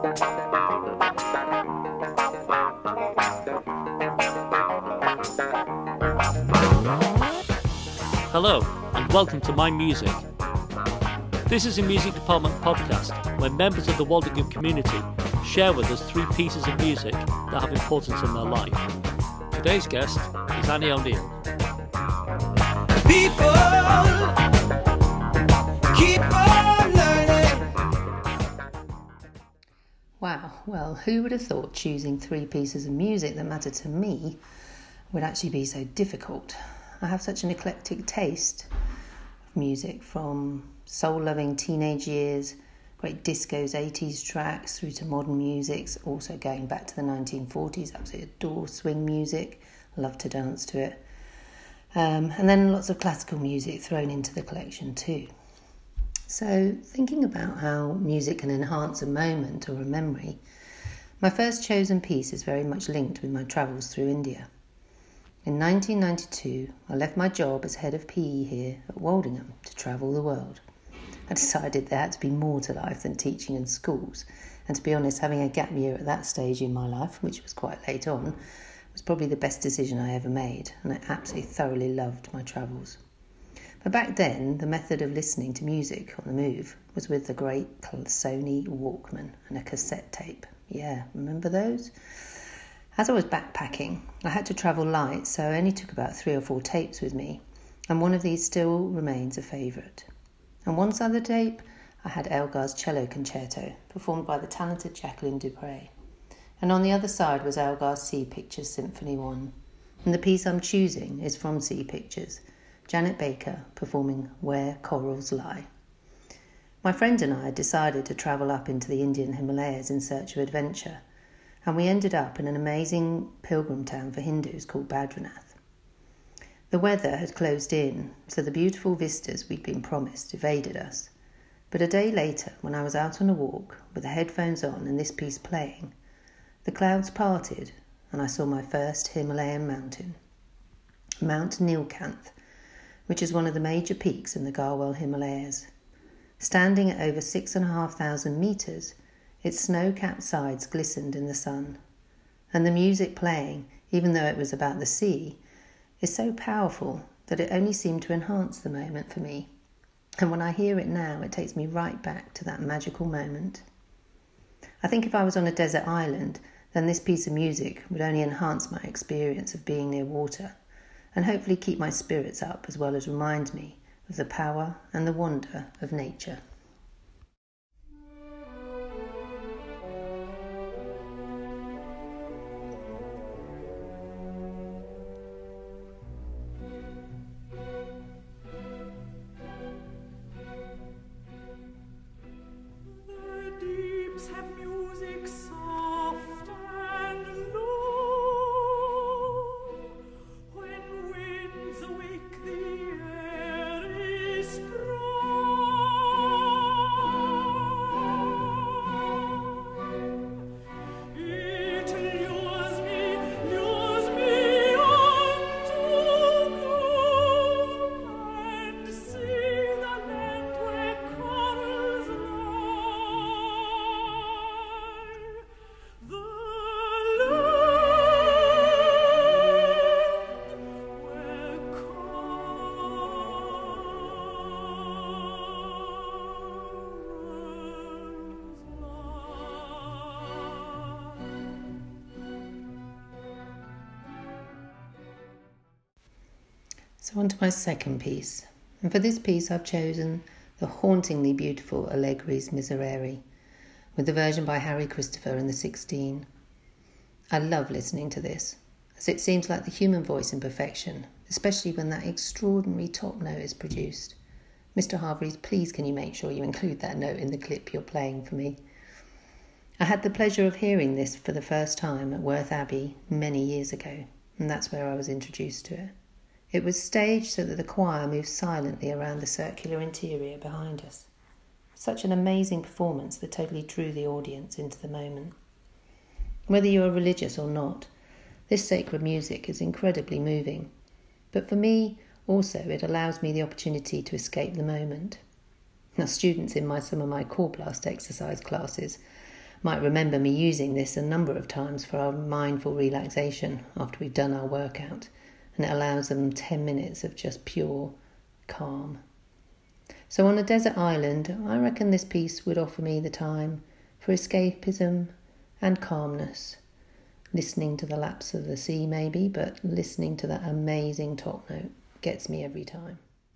Hello, and welcome to My Music. This is a music department podcast where members of the Waldingham community share with us 3 pieces of music that have importance in their life. Today's guest is Annie O'Neill. People keep on learning. Wow, well, who would have thought choosing 3 pieces of music that matter to me would actually be so difficult? I have such an eclectic taste of music, from soul-loving teenage years, great discos, 80s tracks, through to modern musics, also going back to the 1940s. Absolutely adore swing music, love to dance to it. And then lots of classical music thrown into the collection too. So thinking about how music can enhance a moment or a memory, my first chosen piece is very much linked with my travels through India. In 1992, I left my job as head of PE here at Waldingham to travel the world. I decided there had to be more to life than teaching in schools, and to be honest, having a gap year at that stage in my life, which was quite late on, was probably the best decision I ever made, and I absolutely thoroughly loved my travels. But back then, the method of listening to music on the move was with the great Sony Walkman and a cassette tape. Yeah, remember those? As I was backpacking, I had to travel light, so I only took about 3 or 4 tapes with me, and one of these still remains a favourite. On one side of the tape, I had Elgar's Cello Concerto, performed by the talented Jacqueline Dupre, and on the other side was Elgar's Sea Pictures Symphony 1, and the piece I'm choosing is from Sea Pictures, Janet Baker performing Where Corals Lie. My friend and I had decided to travel up into the Indian Himalayas in search of adventure, and we ended up in an amazing pilgrim town for Hindus called Badrinath. The weather had closed in, so the beautiful vistas we'd been promised evaded us. But a day later, when I was out on a walk with the headphones on and this piece playing, the clouds parted and I saw my first Himalayan mountain, Mount Nilkanth, which is one of the major peaks in the Garhwal Himalayas. Standing at over 6,500 metres, its snow-capped sides glistened in the sun, and the music playing, even though it was about the sea, is so powerful that it only seemed to enhance the moment for me. And when I hear it now, it takes me right back to that magical moment. I think if I was on a desert island, then this piece of music would only enhance my experience of being near water, and hopefully keep my spirits up as well as remind me of the power and the wonder of nature. So on to my second piece, and for this piece I've chosen the hauntingly beautiful Allegri's Miserere, with the version by Harry Christopher and the 16. I love listening to this, as it seems like the human voice in perfection, especially when that extraordinary top note is produced. Mr. Hargreaves, please can you make sure you include that note in the clip you're playing for me? I had the pleasure of hearing this for the first time at Worth Abbey many years ago, and that's where I was introduced to it. It was staged so that the choir moved silently around the circular interior behind us. Such an amazing performance that totally drew the audience into the moment. Whether you are religious or not, this sacred music is incredibly moving. But for me, also, it allows me the opportunity to escape the moment. Now, students in some of my Core Blast exercise classes might remember me using this a number of times for our mindful relaxation after we've done our workout, and it allows them 10 minutes of just pure calm. So on a desert island, I reckon this piece would offer me the time for escapism and calmness, listening to the laps of the sea maybe, but listening to that amazing top note gets me every time.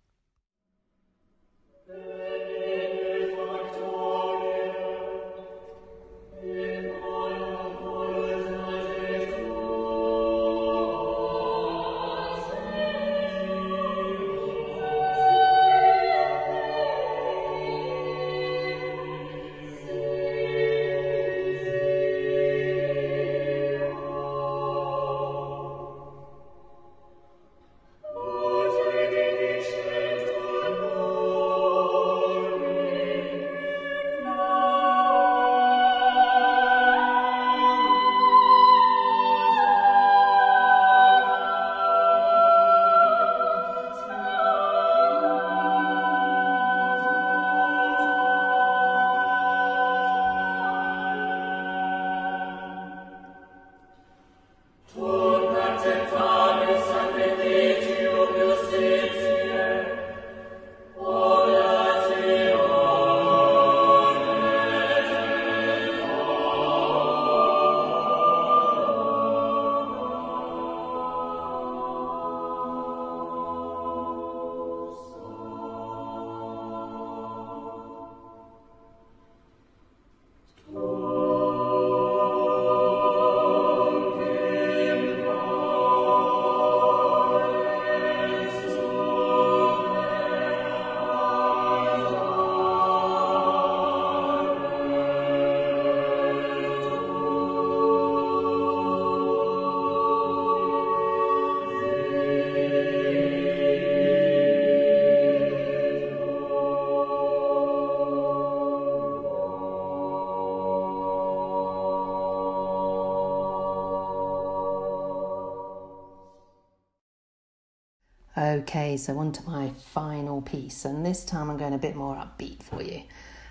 Okay, so on to my final piece, and this time I'm going a bit more upbeat for you.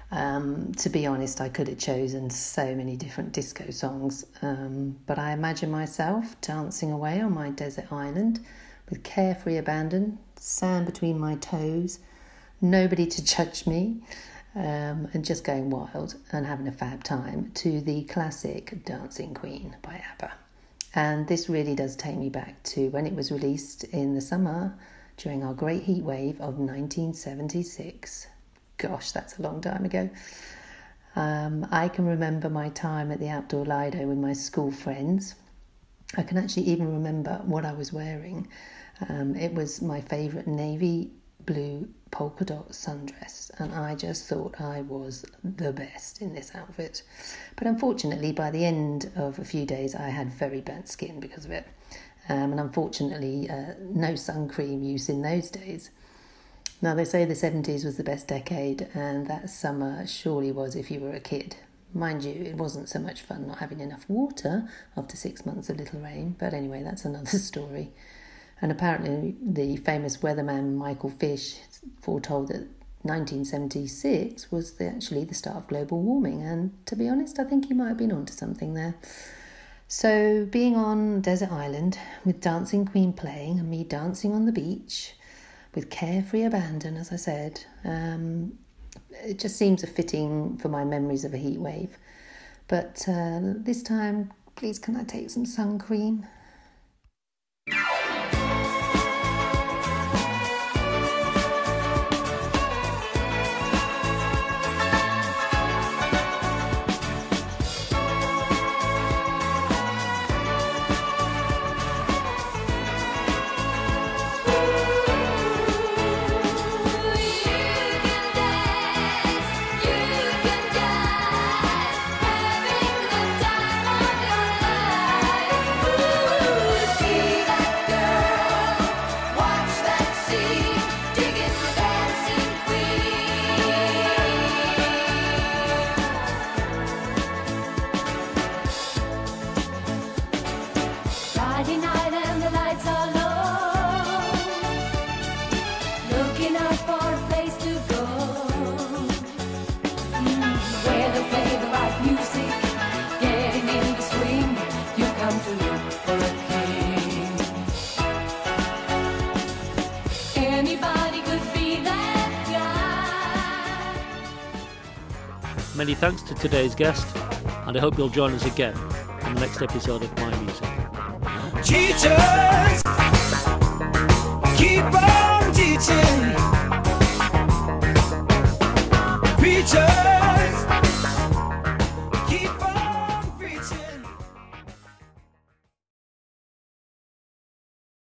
To be honest, I could have chosen so many different disco songs, but I imagine myself dancing away on my desert island with carefree abandon, sand between my toes, nobody to judge me, and just going wild and having a fab time to the classic Dancing Queen by ABBA. And this really does take me back to when it was released in the summer during our great heat wave of 1976. Gosh, that's a long time ago. I can remember my time at the Outdoor Lido with my school friends. I can actually even remember what I was wearing. It was my favourite navy blue polka dot sundress, and I just thought I was the best in this outfit. But unfortunately, by the end of a few days, I had very burnt skin because of it. And unfortunately, no sun cream use in those days. Now, they say the 70s was the best decade, and that summer surely was if you were a kid. Mind you, it wasn't so much fun not having enough water after 6 months of little rain, but anyway, that's another story. And apparently the famous weatherman Michael Fish foretold that 1976 was actually the start of global warming, and to be honest, I think he might have been onto something there. So being on Desert Island with Dancing Queen playing and me dancing on the beach with carefree abandon, as I said, it just seems fitting for my memories of a heat wave. But this time, please can I take some sun cream? Ooh. Anybody could be that guy. Many thanks to today's guest, and I hope you'll join us again on the next episode of My Music. Teachers, keep on teaching. Preachers.